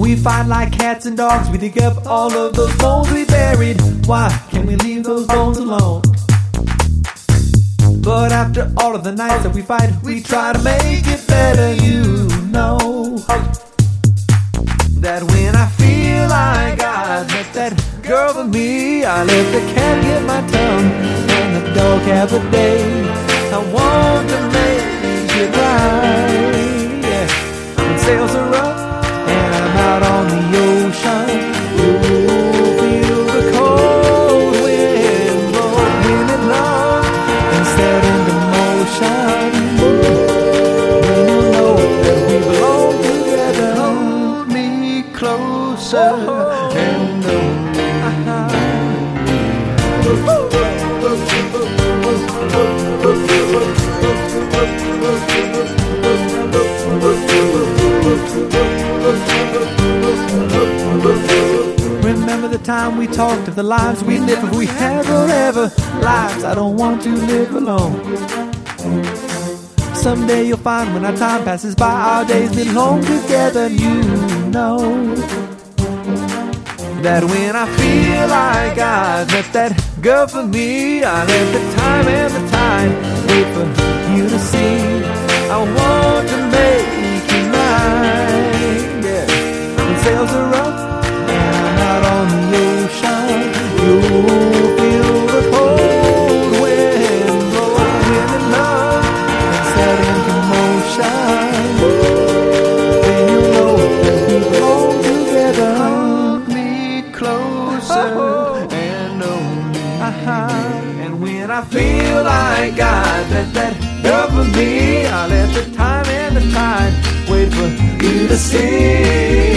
We fight like cats and dogs. We dig up all of those bones we buried. Why can't we leave those bones alone? But after all of the nights that we fight, we try to make it better. You know that when I feel like I met that girl for me, I let the cat get my tongue and the dog have a day. I want to make it right, yeah. When sails are up and I'm out on the ocean, you'll feel the cold wind blowing in love and set into motion. When you know that we belong together, hold me closer and know. Remember the time we talked of the lives we'd live if we had forever. Lives I don't want to live alone. Someday you'll find when our time passes by, our days belong together. And you know that when I feel like I've met that girl for me, I let the time and the tide wait for you to see. I want to make it right, yeah. When sails are up and I'm out on the ocean, you'll feel the cold wind blowing in love and set into motion. Then you know that we belong together. Hold me closer and know me. And when I feel like I met that girl for me, I let the time and the tide wait for you to see.